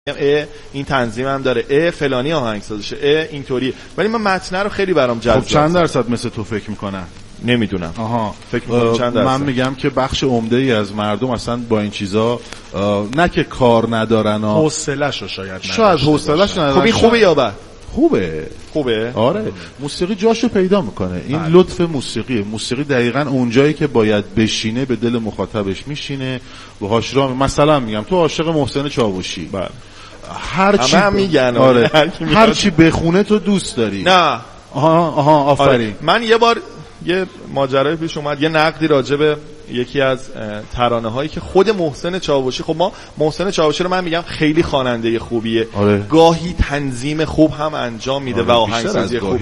این تنظیمم داره، فلانی آهنگسازشه، اینطوری، ولی من متن رو خیلی برام جذاب. خب چند درصد مثل تو فکر میکنن؟ نمیدونم. فکر میکنم چند درصد؟ من میگم که بخش عمده ای از مردم اصلا با این چیزا نه که کار ندارن، حوصله‌شو شاید حوصله‌ش ندارن. خب این خوبه یا بد؟ خوبه. آره موسیقی جاشو پیدا میکنه. این لطف موسیقی دقیقاً اونجایی که باید بشینه به دل مخاطبش میشینه، باهاش را مثلا میگم تو عاشق محسن چاوشی، بله هر چی میگن، هر چی بخونه تو دوست داری. نه آفرین. من یه بار یه ماجرای پیش اومد، یه نقدی راجع به یکی از ترانه هایی که خود محسن چاوشی، خب ما محسن چاوشی رو من میگم خیلی خواننده خوبیه، گاهی تنظیم خوب هم انجام میده و آهنگسازی خوب،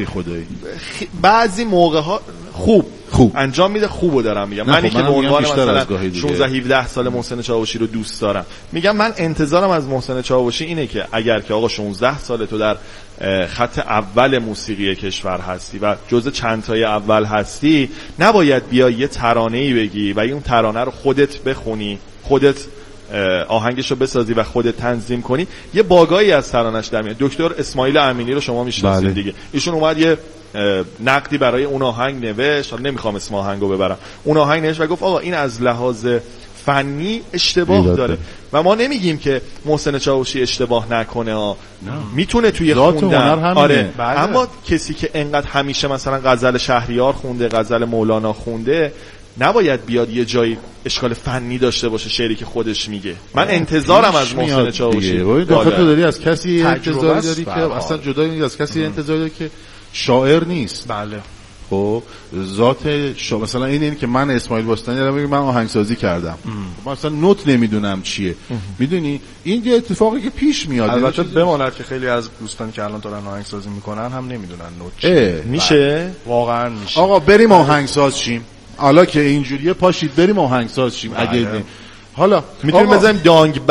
بعضی موقع ها خوب انجام میده، خوبو دارم میگم. منی که به عنوان مثلا 16 17 سال محسن چاوشی رو دوست دارم، میگم من انتظارم از محسن چاوشی اینه که اگر که آقا 16 سال تو در خط اول موسیقی کشور هستی و جزء چند تای اول هستی، نباید بیای یه ترانه‌ای بگی و اون ترانه رو خودت بخونی، خودت آهنگشو بسازی و خودت تنظیم کنی. یه باگایی از ترانش در میاد. دکتر اسماعیل امینی رو شما میشناسید دیگه، ایشون اومد یه نقدی برای اون آهنگ نوشت، حالا نمیخوام اسم آهنگو ببرم، اون آهنگ نوشت و گفت آقا این از لحاظ فنی اشتباه داره و ما نمیگیم که محسن چاوشی اشتباه نکنه، میتونه توی خوندن، آره اما کسی که انقدر همیشه مثلا غزل شهریار خونده، غزل مولانا خونده، نباید بیاد یه جایی اشکال فنی داشته باشه شعری که خودش میگه. من انتظارم از محسن چاوشی، تو داری از کسی انتظار داری که اصلا جدای از کسی انتظار داری که شاعر نیست. بله خب ذات مثلا این که من اسماعیل باستانی دارم میگم من آهنگسازی کردم، مثلا نوت نمیدونم چیه، میدونی این یه اتفاقی که پیش میاد. البته بماند که خیلی از دوستانی که الان دارن آهنگسازی میکنن هم نمیدونن نوت چیه. میشه واقعا میشه. آقا بریم آهنگساز شیم، حالا که اینجوریه پاشید بریم آهنگساز شیم. اگه حالا میتونیم بزنیم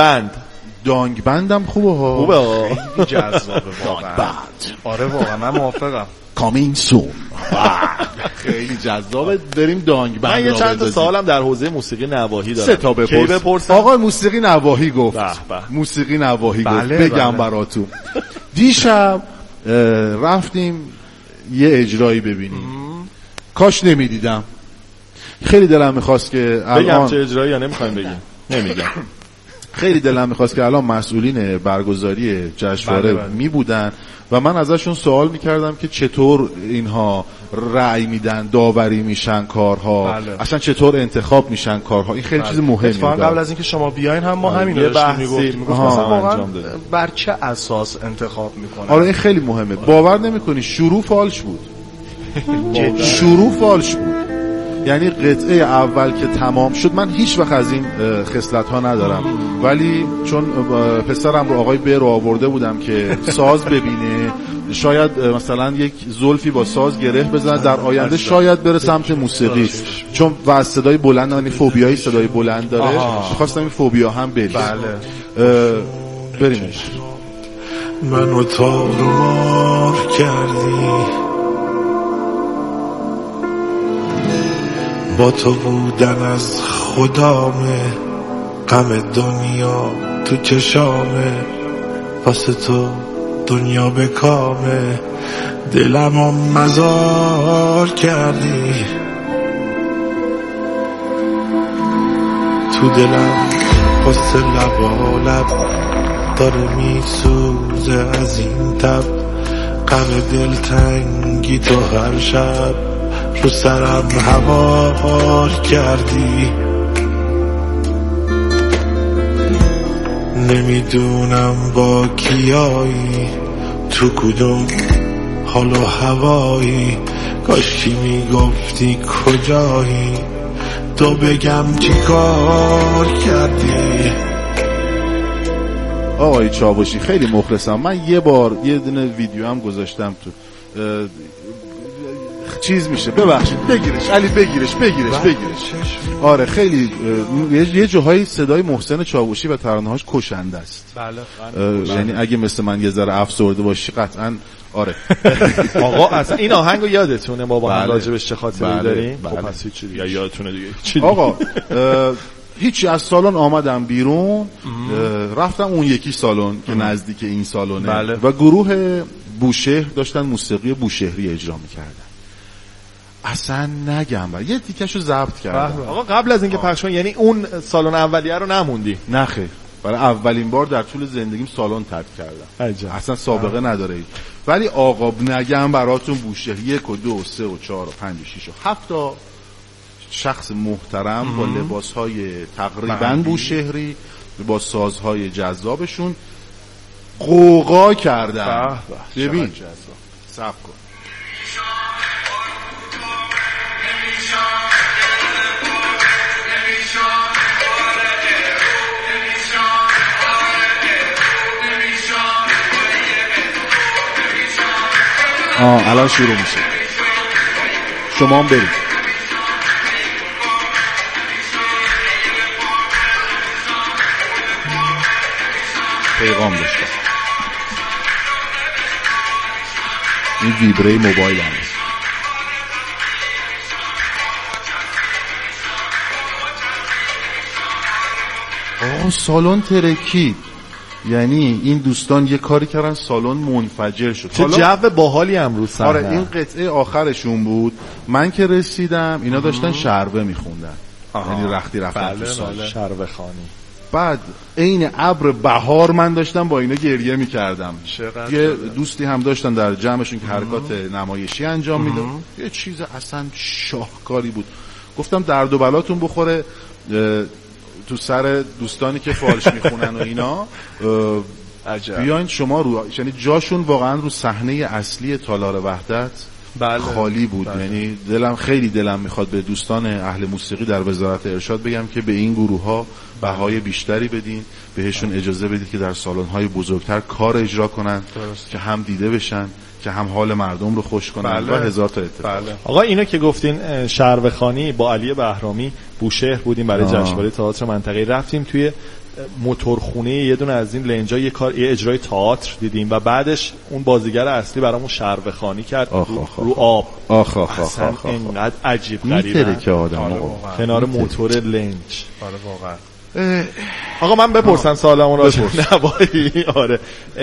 دانگ بندم خوبه خیلی جذابه واقعا. آره واقعا من موافقم. کامینگ سون خیلی جذابه، بریم دانگ بند. من یه چند تا سوالم در حوزه موسیقی نواحی دارم. 3 تا بپرسم. آقا موسیقی نواحی گفت. موسیقی نواحی گفت. بگم براتون. دیشب رفتیم یه اجرایی ببینیم. کاش نمیدیدم. خیلی دلم میخواست که الان بگم چه اجرایی یا نمیخوایم بگیم؟ نمیگم. خیلی دلم میخواست که الان مسئولین برگزاری جشنواره می بودن و من ازشون سوال میکردم که چطور اینها رأی میدن، داوری میشن کارها، اصلا چطور انتخاب میشن کارها. این خیلی چیز مهمه. اتفاقا قبل از اینکه شما بیاین هم ما همین رو میگفتیم، مثلا واقعا بر چه اساس انتخاب میکنن. آره این خیلی مهمه. باور نمیکنی شروع فالش بود. یعنی قطعه اول که تمام شد، من هیچ وقت از این خصلت ها ندارم، ولی چون پسرم رو آقای بیر رو آورده بودم که ساز ببینه، شاید مثلا یک زلفی با ساز گره بزنه در آینده، شاید بره سمت موسیقی، چون و صدای بلند، یعنی فوبیای صدای بلند داره، خواستم این فوبیا هم بریم. بریم. منو تار کردی، با تو بودن از خدامه، غم دنیا تو چشامه، واسه تو دنیا به کامه، دلمو مزار کردی، تو دلم واسه لب داره میسوزه از این تب، غم دلتنگی تو هر شب رو سرم هوار کردی، نمیدونم با کیایی، تو کدوم حال و هوایی، کاشکی میگفتی کجایی، تو بگم چی کار کردی. آقای چاوشی خیلی مخلصم. من یه بار یه دونه ویدیو هم گذاشتم تو چیز میشه، ببخشید بگیرش علی، بگیرش. آره خیلی یه جاهای صدای محسن چاوشی و ترانه‌هاش کشنده است. بله. یعنی اگه مثل من یه ذره افسرده باشی قطعاً آره. آقا اصلا این آهنگو یادتونه ما با هم راجبش چه خاطری داریم؟ خب پس چی دیگه یادتونه دیگه. آقا هیچی، از سالن آمدم بیرون، رفتم اون یکی سالن که نزدیک این سالنه. بله. و گروه بوشهر داشتن موسیقی بوشهری اجرا میکردن. اصلا نگم یه تیکشو ضبط کردم. آقا قبل از اینکه پخش کنی، یعنی اون سالن اولیه رو نموندی؟ نه خیر، برای اولین بار در طول زندگیم سالن ترک کردم. اصلا سابقه نداره. ولی آقا نگم براتون بوشهر 1 و 2 و 3 و 4 و 5 و 6 و 7 تا شخص محترم با لباسهای تقریبا بوشهری، با سازهای جذابشون قوقا کردن. ببین صبر کن. الان شروع میشه، شما هم برید. پیغام داشتم، این ویبره موبایل هم است. سالن ترکی، یعنی این دوستان یه کاری کردن سالن منفجر شد. چه جو باحالی امروز صحنه. آره این قطعه آخرشون بود. من که رسیدم اینا داشتن شربه میخوندن، یعنی رفتن تو سالن شربه خانی. بعد عین ابر بهار من داشتم با اینا گریه میکردم. یه دوستی هم داشتن در جمعشون که حرکات نمایشی انجام میداد. یه چیز اصلا شاهکاری بود. گفتم درد و بلاتون بخوره تو سر دوستانی که فالش میخونن و اینا. بیاین شما رو، یعنی جاشون واقعا رو صحنه اصلی تالار وحدت خالی بود. یعنی خیلی دلم میخواد به دوستان اهل موسیقی در وزارت ارشاد بگم که به این گروه ها بهای بیشتری بدین، بهشون اجازه بدید که در سالن های بزرگتر کار اجرا کنن که هم دیده بشن، که هم حال مردم رو خوش کنن. و هزار تا اتفاق. آقا اینو که گفتین شربخانی با علی بهرامی بوشهر بودیم برای جشنواره تئاتر منطقه‌ای، رفتیم توی موتورخونه یه دونه از این لنجا یه اجرای تئاتر دیدیم و بعدش اون بازیگر اصلی برامون شربخانی کرد رو آب. اصلا اینقدر عجیب غریبه میتره که آدم کنار موتور لنج. آره واقعا. آقا من بپرسم سوالمون راجع به نواحی. آره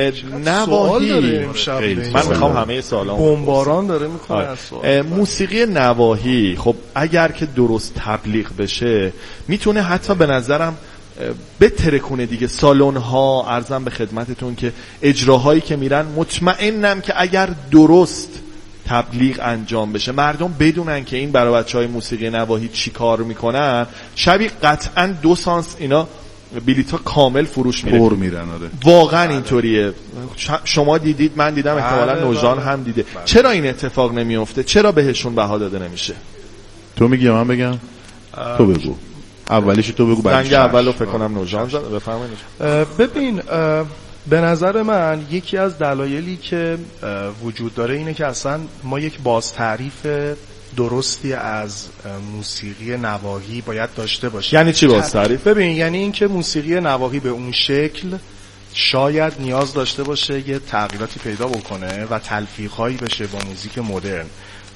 نواحی من میخوام همه سوالامو بمباران داره میکنه از سوال. موسیقی نواحی خب اگر که درست تبلیغ بشه میتونه حتی به نظرم بترکونه دیگه. سالن ها عرضم به خدمتتون که اجراهایی که میرن مطمئنم که اگر درست تبلیغ انجام بشه، مردم بدونن که این برای بچهای موسیقی نواحی چی کار میکنن، شبیه قطعا 2 سانس اینا بلیطا کامل فروش میره. پر میرن. آره واقعا اینطوریه. شما دیدید، من دیدم، احتمالاً نوجان هم دیده. چرا این اتفاق نمیفته؟ چرا بهشون بها داده نمیشه؟ تو میگی من بگم؟ تو بگو. اولیش تو بگو. زنگ اولو فکر کنم نوجان زد. بفرمایید. ببین به نظر من یکی از دلایلی که وجود داره اینه که اصلا ما یک بازتعریف درستی از موسیقی نواحی باید داشته باشیم. یعنی چی بازتعریف؟ ببین یعنی این که موسیقی نواحی به اون شکل شاید نیاز داشته باشه یه تغییراتی پیدا بکنه و تلفیق‌هایی بشه با موزیک مدرن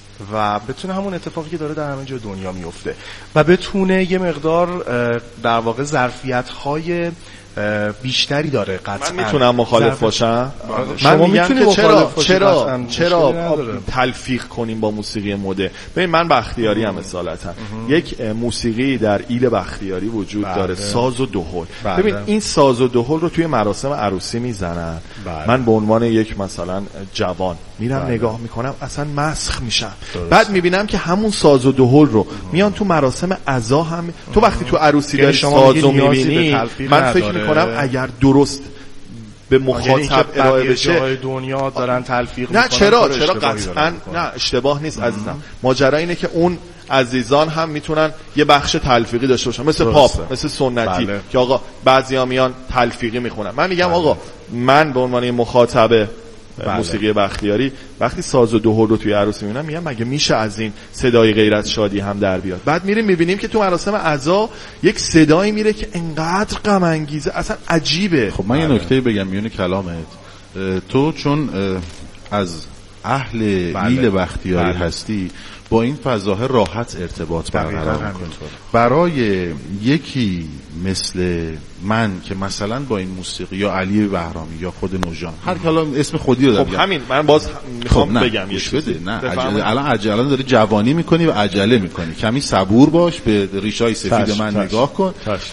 و بتونه همون اتفاقی که داره در همه جای دنیا میفته و بتونه یه مقدار در واقع ظرفیت‌های بیشتری داره. قطعا من میتونم مخالف باشم. من میگم که چرا تلفیق کنیم با موسیقی مدرن. ببین من بختیاری هم اصالتا یک موسیقی در ایل بختیاری وجود داره، ساز و دهل. ببین این ساز و دهل رو توی مراسم عروسی میزنن. من به عنوان یک مثلا جوان میرم نگاه میکنم، اصلا مسخ میشم. بعد میبینم که همون ساز و دهل رو میان تو مراسم عزا هم. تو وقتی تو عروسی داری سازو میبینی، من فکر میکنم اگر درست به مخاطب ارائه بشه دنیا دارن تلفیق نه چرا قطعا نه اشتباه نیست عزیزم. ماجرا اینه که اون عزیزان هم میتونن یه بخش تلفیقی داشته باشن، مثل پاپ، مثل سنتی که آقا بعضیا میان تلفیقی میخونن. من میگم آقا من به عنوان مخاطب موسیقی بختیاری وقتی ساز و دهل رو توی عروسی میبینم میگم مگه میشه از این صدای غیرت شادی هم در بیاد؟ بعد میریم میبینیم که تو مراسم عزا یک صدایی میره که انقدر غم انگیزه، اصلا عجیبه. خب من یه نکته بگم میونه کلامت. تو چون از اهل ایل بختیاری هستی با این فضاها راحت ارتباط برقرار می‌کنی. برای یکی مثل من که مثلا با این موسیقی یا علی بهرامی یا خود نوجان هر کلام اسم خودی رو خب همین من باز میخوام بگم یه چیزی الان عجله داری جوانی میکنی و عجله میکنی، کمی صبور باش، به ریشای سفید من نگاه کن.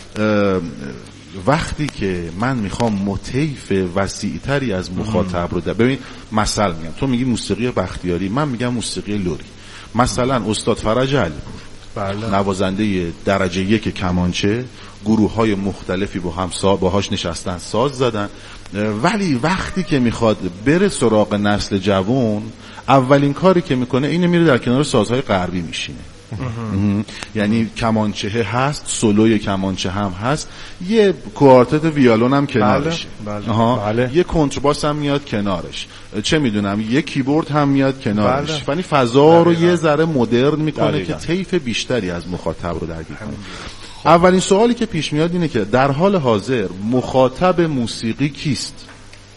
وقتی که من میخوام مطیف وسیع‌تری از مخاطب رو ببین، مثلا میگم تو میگی موسیقی بختیاری، من میگم موسیقی لری. مثلا استاد فرج علی نوازنده درجه 1 کمانچه، گروه‌های مختلفی با هم باهاش نشستن ساز زدن، ولی وقتی که میخواد بره سراغ نسل جوان، اولین کاری که میکنه اینه میره در کنار سازهای غربی میشینه. یعنی کمانچه هست، سولوی کمانچه هم هست، یه کوارتت ویالون هم کنارش، یه کنترباس هم میاد کنارش، چه میدونم یه کیبورد هم میاد کنارش. یعنی فضا رو یه ذره مدرن میکنه که طیف بیشتری از مخاطب رو درگیر کنه. اولین سوالی که پیش میاد اینه که در حال حاضر مخاطب موسیقی کیست؟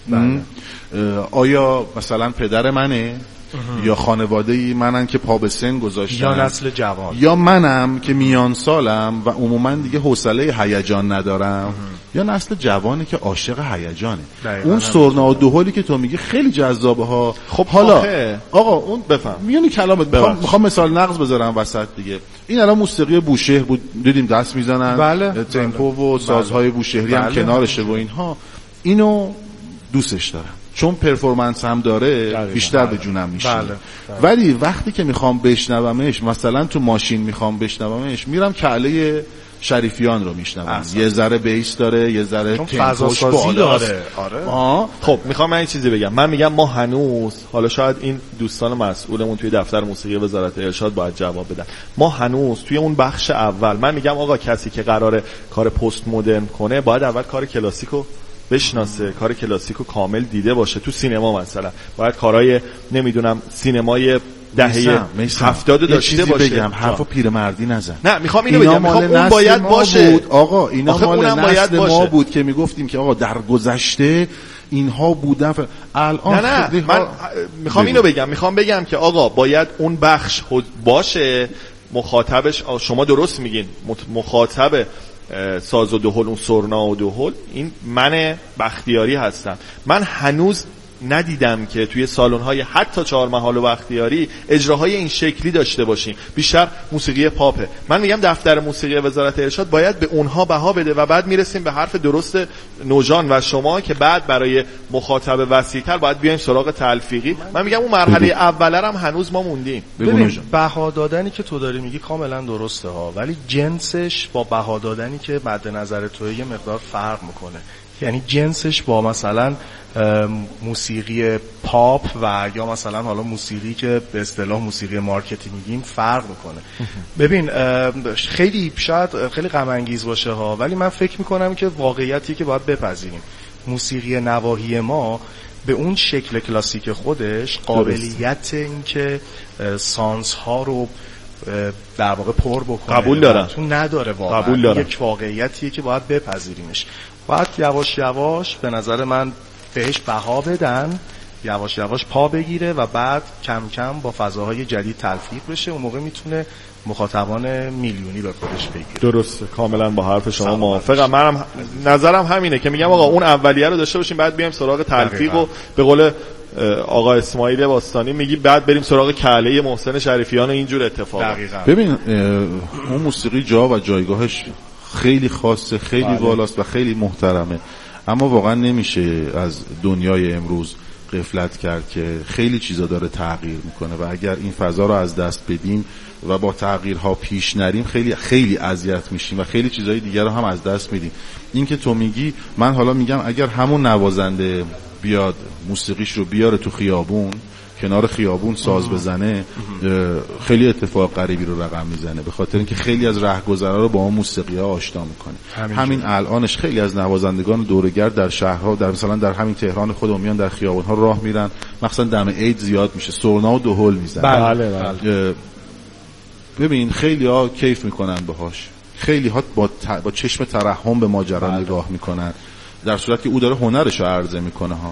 آیا مثلا پدر منه؟ یا خانواده‌ای منن که پا به سن گذاشتن، یا نسل جوان، یا منم که میان سالم و عموما دیگه حوصله هیجان ندارم، یا نسل جوانی که عاشق هیجانه. اون سرنا و دوهلی که تو میگی خیلی جذابه ها. خب حالا آقا اون بفهم میونی کلامت، میخوام مثال نقض بذارم وسط دیگه. این الان موسیقی بوشهر بود، دیدیم دست میزنن، تمپو و سازهای بوشهری هم کنارشه و اینها. اینو دوستش دارم چون پرفورمنس هم داره، بیشتر به جونم میشه. ولی وقتی که میخوام بشنومش، مثلا تو ماشین میخوام بشنومش، میرم کعله شریفیان رو میشنوم، یه ذره بیس داره، یه ذره تمپوش بالاست. خب میخوام من این چیزی بگم. من میگم ما هنوز، حالا شاید این دوستان مسئولمون توی دفتر موسیقی وزارت ارشاد باید جواب بدن، ما هنوز توی اون بخش اول، من میگم آقا کسی که قراره کار پست مدرن کنه باید اول کار کلاسیکو بشناسه، کار کلاسیکو کامل دیده باشه. تو سینما مثلا باید کارهای نمیدونم سینمای دهه 70 داشته باشه. بگم حرفو پیرمردی نزن. نه میخوام اینو بگم، میخوام اون باید باشه. بود. آقا اینا مال نسل ما بود که میگفتیم که آقا در گذشته اینها بودن الان نه من میخوام اینو بگم، میخوام بگم که آقا باید اون بخش باشه، مخاطبش شما درست میگین، مخاطب ساز و دهل، اون سرنا و دهل، این من بختیاری هستم. من هنوز ندیدم که توی سالن‌های حتی 4 محال و بختیاری اجراهای این شکلی داشته باشیم. بیشتر موسیقی پاپه. من میگم دفتر موسیقی وزارت ارشاد باید به اونها بها بده و بعد میرسیم به حرف درست نوجان و شما که بعد برای مخاطب وسیع‌تر باید بیایم سراغ تلفیقی. من میگم اون مرحله اوله هم هنوز ما موندیم. ببین بها دادنی که تو داری میگی کاملا درسته ها، ولی جنسش با بها دادنی که مد نظر تو یه مقدار فرق میکنه. یعنی جنسش با مثلا موسیقی پاپ و یا مثلا حالا موسیقی که به اصطلاح موسیقی مارکتی میگیم فرق میکنه. ببین خیلی شاید خیلی غم انگیز باشه ها، ولی من فکر میکنم که واقعیتی که باید بپذیریم، موسیقی نواحی ما به اون شکل کلاسیک خودش قابلیت این که سانس ها رو در واقع پر بکنه قبول دارم، چون نداره واقعا. قبول دارم. یک واقعیتیه که باید بپذیریمش. باید یواش یواش به نظر من بهش بها بدن، یواش یواش پا بگیره و بعد کم کم با فضاهای جدید تلفیق بشه. اون موقع میتونه مخاطبان میلیونی به خودش بگیره. درسته، کاملا با حرف شما موافقم. منم نظرم همینه که میگم آقا اون اولیه رو داشته باشیم، بعد بیایم سراغ تلفیق و به قول آقا اسماعیل باستانی میگی بعد بریم سراغ کعله محسن شریفیان و اینجور اتفاقا. ببین اون موسیقی جا و جایگاهش خیلی خاصه، خیلی بالاست و خیلی محترمه، اما واقعا نمیشه از دنیای امروز غفلت کرد که خیلی چیزا داره تغییر میکنه و اگر این فضا رو از دست بدیم و با تغییرها پیش نریم خیلی خیلی اذیت میشیم و خیلی چیزای دیگر رو هم از دست میدیم. این که تو میگی، من حالا میگم اگر همون نوازنده بیاد موسیقیش رو بیاره تو خیابون، کنار خیابون ساز بزنه، خیلی اتفاق غریبی رو رقم میزنه، به خاطر اینکه خیلی از رهگذرا رو با اون موسیقی‌ها آشنا میکنه. همین الانش خیلی از نوازندگان دوره‌گرد در شهرها، در مثلا در همین تهران خودمون میان در خیابون‌ها راه میرن، مثلا دم عید زیاد میشه، سرنا و دهل میزنن. بله. ببین خیلی‌ها کیف میکنن باهاش، خیلی‌ها با چشم ترحم به ماجرا نگاه میکنن، در صورتی که او داره هنرش رو عرضه میکنه ها.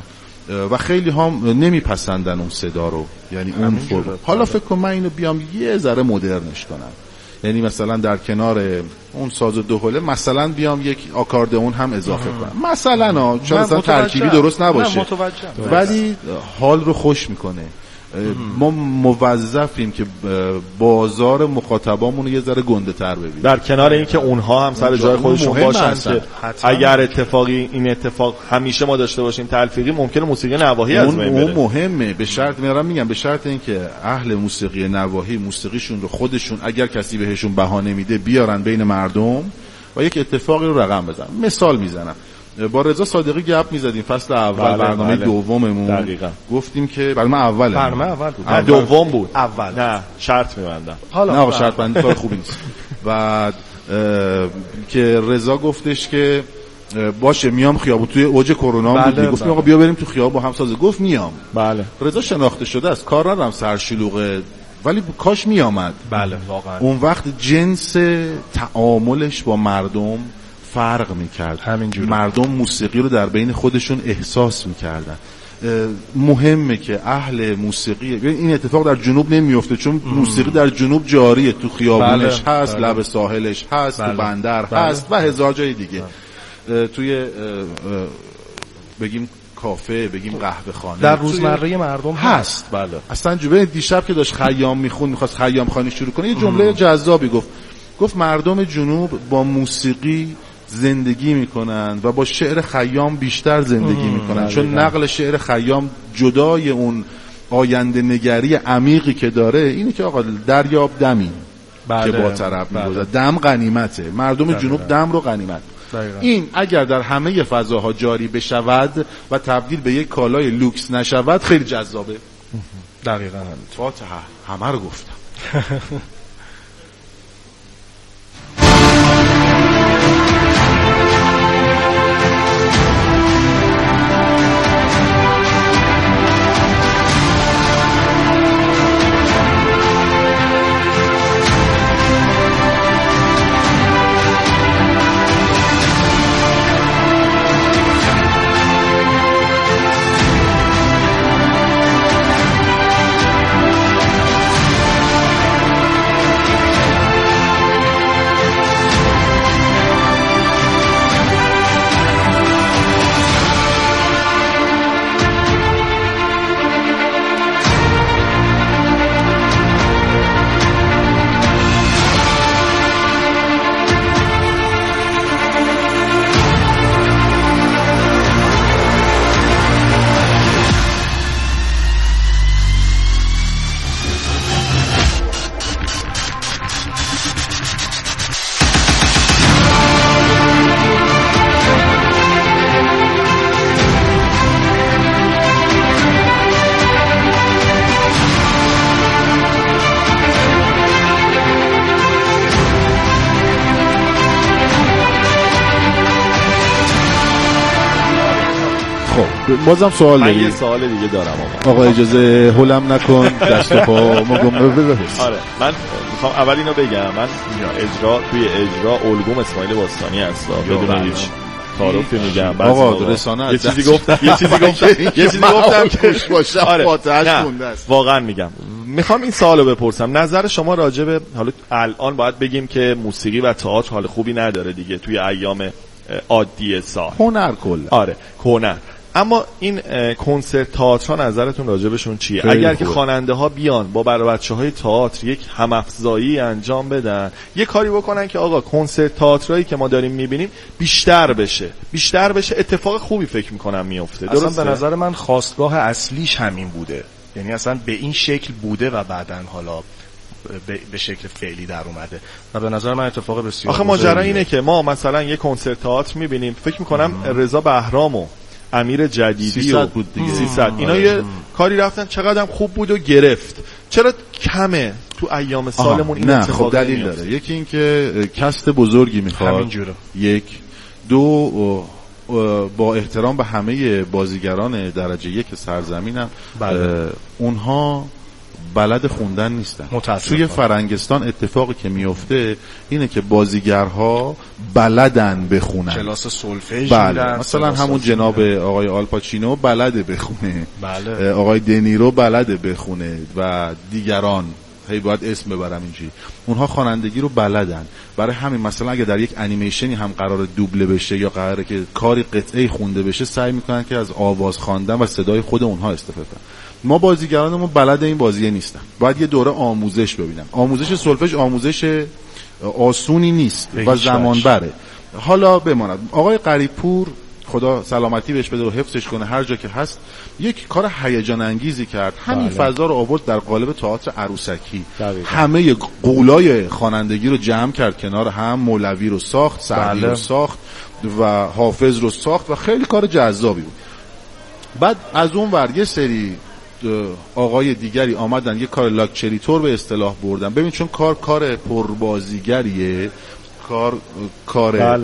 و خیلی هم نمیپسندن اون صدا رو، یعنی اون فرم. حالا فکر کنم من اینو بیام یه ذره مدرنش کنم، یعنی مثلا در کنار اون ساز دو حوله مثلا بیام یک آکاردئون هم اضافه کنم مثلا، چون اصلا ترکیبی درست نباشه ولی حال رو خوش میکنه. ما موظفیم که بازار مخاطبامون یه ذره گنده تر ببینیم، در کنار این که اونها هم سر جای خودشون باشن که اگر اتفاقی این اتفاق همیشه ما داشته باشیم تلفیقی ممکنه موسیقی نواحی از بین بره. اون مهمه، به شرط میگم به شرط اینکه اهل موسیقی نواحی موسیقیشون رو خودشون اگر کسی بهشون بهانه میده بیارن بین مردم و یک اتفاقی رو رقم بزنن. مثال میزنم، با رضا صادقی گپ میزدیم فصل اول برنامه دوممون، دقیقاً گفتیم که برنامه اول بود دوم بود اول، نه شرط می‌بندم، حالا نه شرط بندی کار خوبی نیست. بعد که رضا گفتش که باشه میام خیابون، توی اوج کرونا بود، گفتیم آقا بیا بریم تو خیابون با هم ساز، گفت میام. بله رضا شناخته شده است، کار ندارم سرشلوغه ولی کاش میامد. بله واقعا اون وقت جنس تعاملش با مردم فرق میکرد، مردم موسیقی رو در بین خودشون احساس میکردن. مهمه که اهل موسیقی، این اتفاق در جنوب نمیفته چون موسیقی در جنوب جاریه، تو خیابونش هست، لب ساحلش هست، تو بندر هست و هزار جای دیگه. توی بگیم کافه، بگیم قهوه خانه، در روزمره مردم هست. بله اصلا جوبه دیشب که داشت خیام میخوند، میخواست خیام خانی شروع کنه، یه جمله جذابی گفت مردم جنوب با موسیقی زندگی میکنن و با شعر خیام بیشتر زندگی میکنن، چون نقل شعر خیام جدای اون آینده نگری عمیقی که داره اینه که آقا دریاب دمی که با طرف میگذاره، دم غنیمته، مردم جنوب دم رو غنیمت. این اگر در همه فضاها جاری بشود و تبدیل به یک کالای لوکس نشود خیلی جذابه. دقیقاً فاتحه همه رو گفتم. بازم سوال داری؟ من یه سوال دیگه دارم آقا اجازه هولم نکن دست پا مگم ببرس. آره من میخوام اول اینو بگم، من توی اجرا الگوم اسماعیل باستانی هست بدون هیچ تعارفی میگم. آقا رسانه یه چیزی گفتم که خوش باشه فاتحه‌اش مونده است. واقعا میگم میخوام این سوالو بپرسم، نظر شما راجع به، حالا الان باید بگیم که موسیقی و تئاتر حال خوبی نداره دیگه توی ایام عادی سال، هنر کلا، آره هنر، اما این کنسرت تئاتر نظرتون راجبشون چیه؟ اگر که خواننده ها بیان با برای بچه‌های تئاتر یک هم‌افزایی انجام بدن، یه کاری بکنن که آقا کنسرت تئاترایی که ما داریم می‌بینیم بیشتر بشه، اتفاق خوبی فکر می‌کنم میفته. درسته؟ اصلا به نظر من خواستگاه اصلیش همین بوده، یعنی اصلا به این شکل بوده و بعدن حالا به شکل فعلی در اومده و به نظر من اتفاق بسیار آخه ماجرا اینه که ما مثلا یه کنسرت تئاتر می‌بینیم، فکر می‌کنم رضا بهرامو امیر جدیدی 300 بود دیگه، 300 اینا یه کاری رفتن چقدر خوب بود و گرفت، چرا کمه تو ایام سالمون این اتفاق؟ خب دلیل داره، یکی این که کست بزرگی میخواد، یک دو با احترام به همه بازیگران درجه یک سرزمینم، اونها بلد خوندن نیستن. توی فرنگستان اتفاقی که میفته اینه که بازیگرها بلدن بخونن، کلاس سولفژ میرن، مثلا همون جناب آقای آلپاچینو بلده بخونه، بله. آقای دنیرو بلده بخونه و دیگران، هی باید اسم ببرم اینجوری، اونها خوانندگی رو بلدن. برای همین مثلا اگه در یک انیمیشنی هم قرار دوبله بشه یا قراره که کاری قطعه خونده بشه، سعی میکنن که از آواز خواندن و صدای خود اونها استفاده کنن. ما بازیگرانمون بلد این بازیه نیستن، باید یه دوره آموزش ببینن. آموزش سولفژ آموزش آسونی نیست و زمان بره. حالا بماند آقای قریب‌پور خدا سلامتی بهش بده و حفظش کنه هر جا که هست، یک کار هیجان انگیزی کرد، همین فضا رو آورد در قالب تئاتر عروسکی. همه قولای خوانندگی رو جمع کرد کنار هم، مولوی رو ساخت، سعدی رو ساخت و حافظ رو ساخت و خیلی کار جذابی بود. بعد از اون ور یه سری آقای دیگری آمدن یه کار لاکچری تور به اصطلاح بردن. ببین چون کار پربازیگریه، کار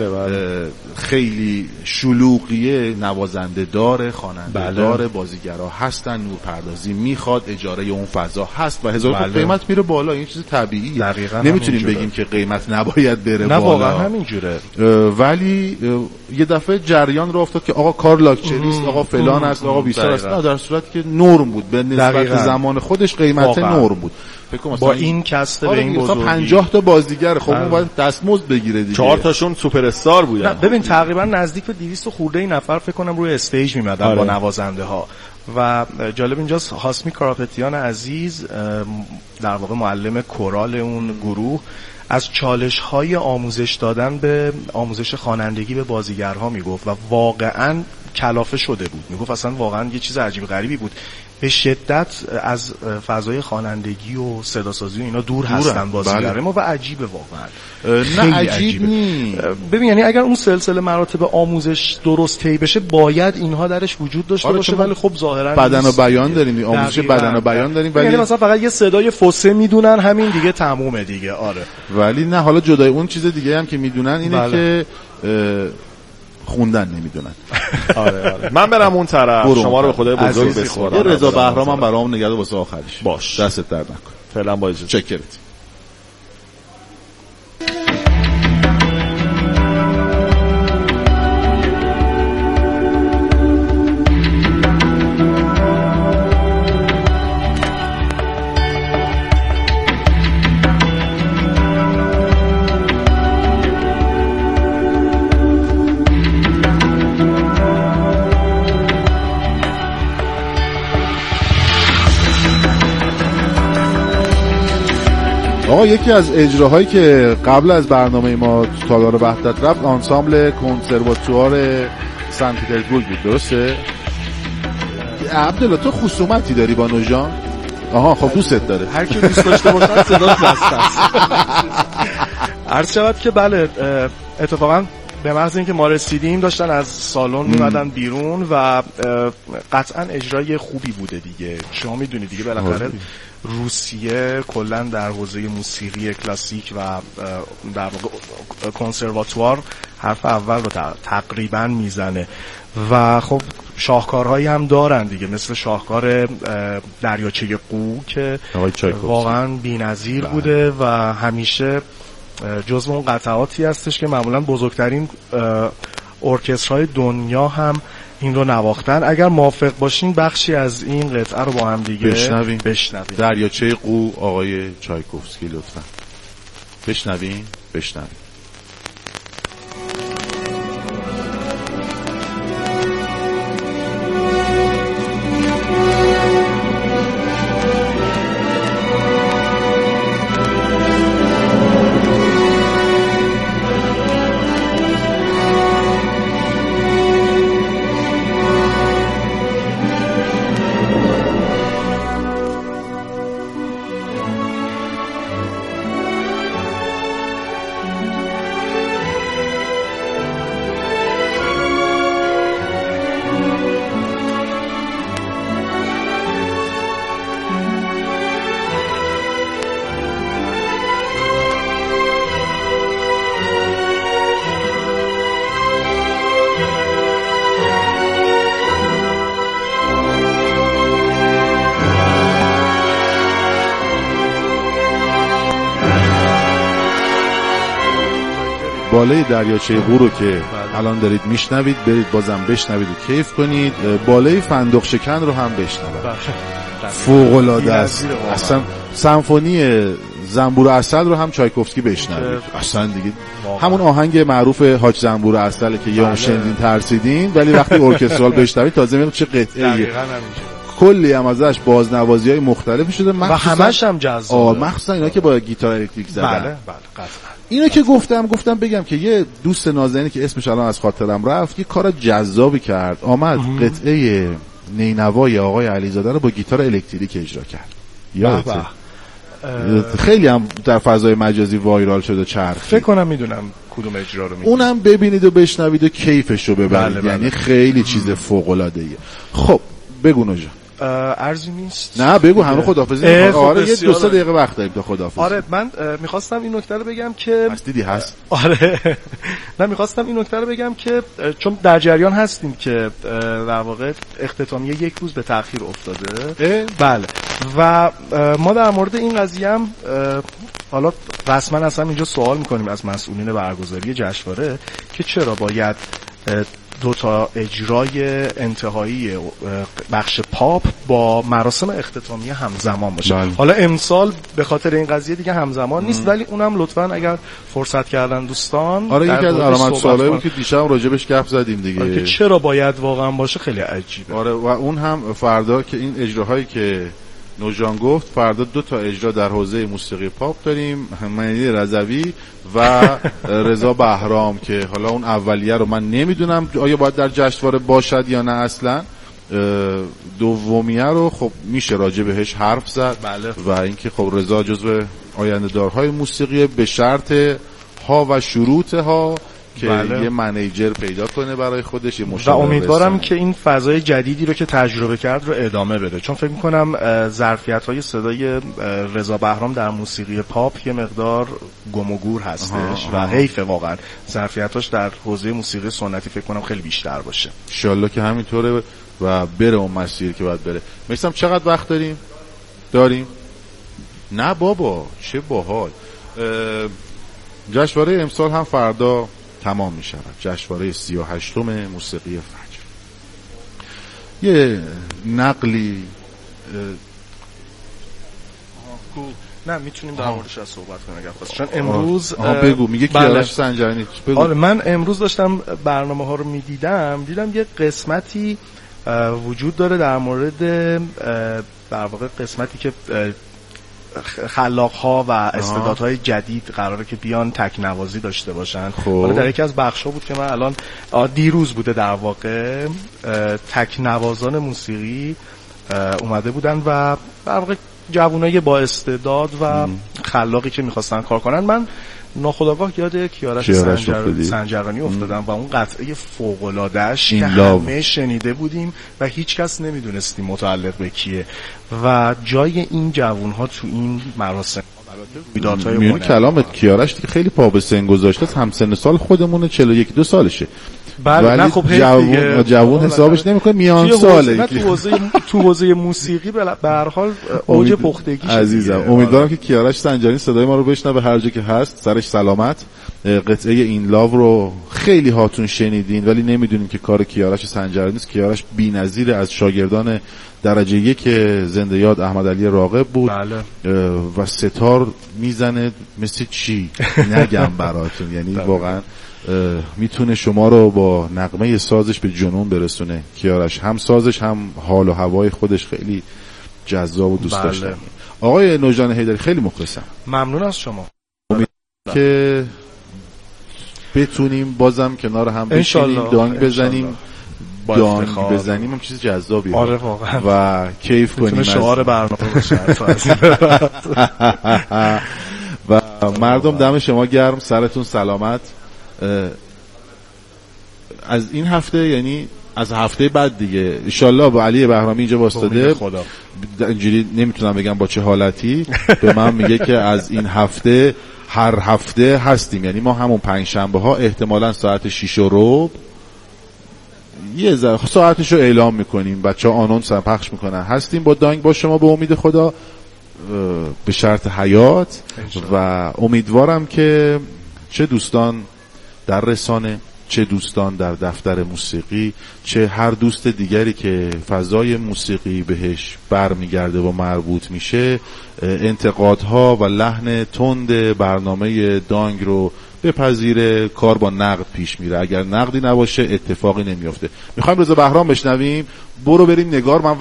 خیلی شلوغیه، نوازنده داره، خواننده داره، بازیگرا هستن، نورپردازی میخواد، اجاره اون فضا هست و هزار قیمت میره بالا. این چیز طبیعیه، نمیتونیم بگیم که قیمت نباید بره بالا، واقعا همینجوره. ولی یه دفعه جریان رو افتاد که آقا کار لاکچری است، آقا فلان است، آقا بیسار است، در صورتی که نرم بود به نسبت زمان خودش، قیمت نرم بود. با این کسته به این بزرگی 50 تا بازیگر، خب اون باید دستمزد بگیره دیگه. 4 تاشون سوپر استار بودن. ببین تقریبا نزدیک به 200 خورده نفر فکر کنم روی استیج میمدن با نوازنده ها. و جالب اینجاست هاسمی کاراپتیان عزیز در واقع معلم کورال اون گروه از چالش‌های آموزش دادن به آموزش خوانندگی به بازیگرها میگفت و واقعاً کلافه شده بود. میگفت اصلا واقعاً یه چیز عجیب غریبی بود. به شدت از فضای خوانندگی و صداسازی و اینا دور هستن بازیگرای ما و عجیبه واقعا. نه عجیب نیست. ببین یعنی اگر اون سلسله مراتب آموزش درست طی بشه باید اینها درش وجود داشته باشه، ولی خب ظاهرا بدن و بیان داریم، آموزش بدن و بیان داریم، ولی یعنی مثلا فقط یه صدای فسه میدونن همین دیگه تمومه دیگه. آره ولی نه، حالا جدای اون چیز دیگه هم که میدونن اینه که خوندن نمیدونن. آره من برم اون طرف، شما رو به خدای بزرگ بسپارم. یه رضا بهرام هم برام نگرد واسه آخرش باش، دستت درد نکن. فعلا با اجازه. چکرت. آقا یکی از اجراهایی که قبل از برنامه ما تالار وحدت رفت آنسامبل کنسرواتوار سن پترزبورگ بود، درسته؟ عبدالله تو خصومتی داری با نوژان؟ آها خب دوستت داره، هر کی دوست داشته باشه صداش بسته است. عرض شود که بله اتفاقا به محض اینکه ما رسیدیم داشتن از سالن میمدن بیرون و قطعا اجرای خوبی بوده دیگه. شما میدونید دیگه بالاخره روسیه کلا در حوزه موسیقی کلاسیک و در واقع کنسرواتوار حرف اول رو تقریبا میزنه و خب شاهکارهایی هم دارن دیگه، مثل شاهکار دریاچه قو که واقعا بی‌نظیر بوده و همیشه جزو اون قطعاتی هستش که معمولا بزرگترین ارکسترهای دنیا هم این رو نواختن. اگر موافق باشین بخشی از این قطعه رو با هم دیگه بشنویم. دریاچه قو آقای چایکوفسکی لطفا بشنویم. بالای دریاچه قو رو که الان دارید میشنوید برید بازم بشنوید و کیف کنید. بالای فندق شکن رو هم بشنوید، فوق‌العاده است. اصلا سمفونی زنبور عسل رو هم چایکوفسکی بشنوید، اصلا دیگه همون آهنگ معروف حاج زنبور عسل که یه شنیدین ترسیدین، ولی وقتی ارکسترال بشنوید تازه میگم چه قطعه‌ایه. کلی هم ازش بازنوازی‌های مختلفی شده و همش هم جذابه، مخصوصا اینا که با گیتار الکتریک زدن. بله قطعا. اینو که گفتم بگم که یه دوست نازنینی که اسمش الان از خاطرم رفت یه کار جذابی کرد، آمد قطعه نینوای آقای علیزاده رو با گیتار الکتریک اجرا کرد. یادته؟ خیلی هم در فضای مجازی وایرال شده، چرخید. فکر کنم میدونم کدوم اجرا رو میگی. اونم ببینید و بشنوید و کیفش رو ببرید. یعنی خیلی چیز فوق‌العاده‌ایه. خب بگو نوجا. ارزی نیست. نه بگو، همه خداحافظی. آره یه 2-3 دقیقه وقت داریم تا خداحافظی. آره من میخواستم این نکته رو بگم که دیدی هست. آره من میخواستم این نکته رو بگم که چون در جریان هستیم که در واقع اختتامیه یک روز به تأخیر افتاده. بله و ما در مورد این قضیه هم حالا رسما اصلا اینجا سوال میکنیم از مسئولین برگزاری جشنواره که چرا باید 2 تا اجرای انتهایی بخش پاپ با مراسم اختتامیه همزمان باشه. حالا امسال به خاطر این قضیه دیگه همزمان نیست، ولی اونم لطفاً اگر فرصت کردن دوستان. آره یکی از علامت سوالایی بود که دیشب راجبش گپ زدیم دیگه، که چرا باید واقعا باشه، خیلی عجیبه. آره و اون هم فردا که این اجراهایی که نوجان گفت، فردا 2 تا اجرا در حوزه موسیقی پاپ داریم، مهدی رضوی و رضا بهرام که حالا اون اولیه رو من نمیدونم آیا باید در جشنواره باشد یا نه اصلا. دومیه رو خب میشه راجع بهش حرف زد. بله. و اینکه خب رضا جزو آینده‌دارهای موسیقی به شرط ها و شروط ها که یه منیجر پیدا کنه برای خودش، یه مشاور. و امیدوارم که این فضای جدیدی رو که تجربه کرد رو ادامه بده، چون فکر می‌کنم ظرفیت‌های صدای رضا بهرام در موسیقی پاپ یه مقدار گم و گور هستش و حیف واقعا ظرفیتاش در حوزه موسیقی سنتی فکر کنم خیلی بیشتر باشه. ان شاءالله که همینطوره و بره اون مسیر که باید بره. مثلا چقدر وقت داریم؟ نه بابا چه باحال. جشنواره امسال هم فردا تمام می شود، جشنواره 38م موسیقی فجر. یه نقلی نه میتونیم در موردش صحبت کنیم اگر خواست، چون امروز بگو میگه کیارش سنجرانی بگو. آره من امروز داشتم برنامه ها رو دیدم یه قسمتی وجود داره در مورد در واقع قسمتی که خلاق‌ها و استعدادهای جدید قراره که بیان تکنوازی داشته باشن. حالا در یکی از بخش‌ها بود که من الان دیروز بوده در واقع تکنوازان موسیقی اومده بودن و در واقع جوانای با استعداد و خلاقی که می‌خواستن کار کنن. من ناخودآگاه یاد کیارش سنجرانی افتادم و اون قطعه فوق‌العاده‌اش که همه شنیده بودیم و هیچ کس نمیدونستیم متعلق به کیه و جای این جوان‌ها تو این مراسم میون کلامت کیارش دیگه خیلی پا به سن گذاشته، هم سن سال خودمونه 41-2 سالشه. بله نه خب جوون حسابش نمیکنه، میان ساله. تو حوزه موسیقی به هر حال اوج پختگیش. عزیزم امیدوارم که کیارش سنجرانی صدای ما رو بشنوه هر جا که هست، سرش سلامت. قطعه این لاو رو خیلی هاتون شنیدین ولی نمیدونین که کار کیارش سنجرانی نیست. کیارش بی‌نظیر از شاگردان درجه 1 زنده یاد احمد علی راغب بود. بله. و ستار میزنه مثل چی نگم براتون، یعنی واقعا میتونه شما رو با نغمه سازش به جنون برسونه. کیارش هم سازش هم حال و هوای خودش خیلی جذاب و دوست داشتنی. آقای نوجان حیدری خیلی مخلصم، ممنون از شما. که بتونیم بازم کنار هم بشینیم دانگ بزنیم. دانگ بزنیم هم چیز جذابیه. آره واقعا. و کیف کنیم. شعار برنامه باشه. و مردم دم شما گرم، سرتون سلامت. از این هفته یعنی از هفته بعد دیگه انشالله با علی بهرامی اینجا واسطاده، اینجوری نمیتونم بگم با چه حالتی، به من میگه که از این هفته هر هفته هستیم، یعنی ما همون پنجشنبه ها احتمالاً ساعت 6:15 یه ساعتشو اعلام میکنیم، بچه‌ها آنونس هم پخش میکنن، هستیم با دانگ با شما به امید خدا به شرط حیات. و امیدوارم که چه دوستان در رسانه، چه دوستان در دفتر موسیقی، چه هر دوست دیگری که فضای موسیقی بهش برمیگرده و مربوط میشه، انتقادها و لحن تند برنامه دانگ رو بپذیره. کار با نقد پیش میره، اگر نقدی نباشه اتفاقی نمیفته. میخوایم رضا بهرام بشنویم، برو بریم نگار. من